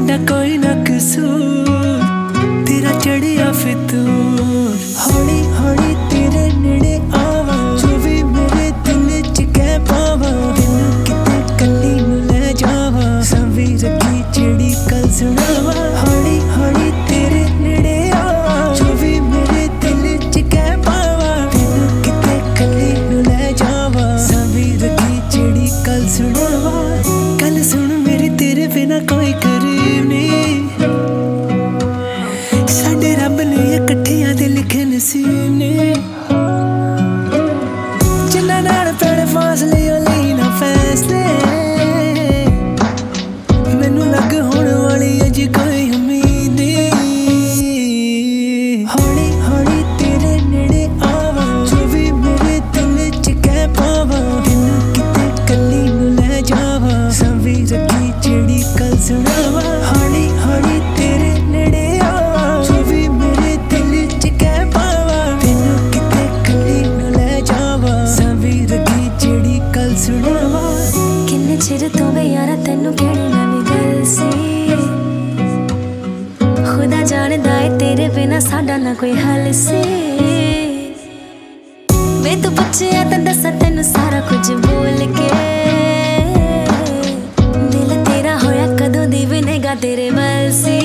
साडा कोई ना कसूर, तेरा चढ़िया फितूर। हौली हौली तेरे नेड़े आवा, जो भी मेरे दिल च कह पावा, तेनू किते कल्ली नू ले जावा, सांभी रखी जेड़ी गल सुनावा। हौली हौली तेरे नेड़े आवा, जो भी मेरे दिल च कह पावा, तेनू किते कल्ली नू ले जावा, सांभी रखी जेड़ी गल सुनावा। गल सुन मेरी तेरे बिना कोई करीब नहीं, साडे रब ने इकट्ठियां दे लिखे नसीब ने, जिन्हां नाल पैणे फासले ओ लई ना फैसले, मैनू लग होण वाली अज कोई उम्मीद नहीं। हौली हौली तेरे नेड़े आवा, जो भी मेरे दिल च कह पावा, तेनू किते कल्ली नू ले जावा, सांभी रखी जेड़ी गल सुनावा। हौली हौली तेरे नेड़े आवा, जो भी मेरे दिल च कह पावा, तेनू किते कल्ली नू ले जावा, सांभी रखी जेड़ी गल सुनावा। किन्ने चिर तो वे यारा तेनू कहनी नवी गल सी, खुदा जानदा है तेरे बिना साडा ना कोई हल सी। वे तू पुछया तां दस्सां तेनू सारा कुछ बोल के, दिल तेरा होया कदों दी वी निगाह तेरे वल सी।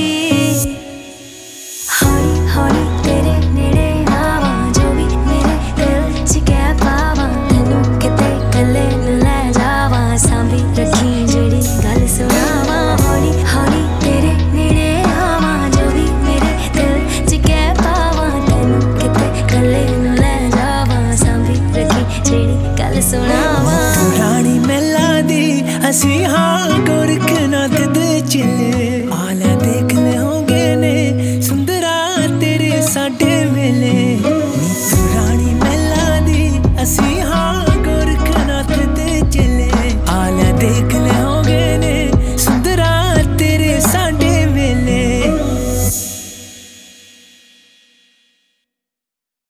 हौली हौली तेरे नेड़े आवा, जो भी मेरे दिल च कह पावा, तेनू किते कल्ले नू ले जावा, सांभी रखी जेड़ी गल सुनावा। हौली हौली तेरे नेड़े आवा, जो भी मेरे दिल च कह पावा, तेनू किते कल्ले नू ले जावा, सांभी रखी जेड़ी गल सुनावा। पुरानी महलां दी असीं हां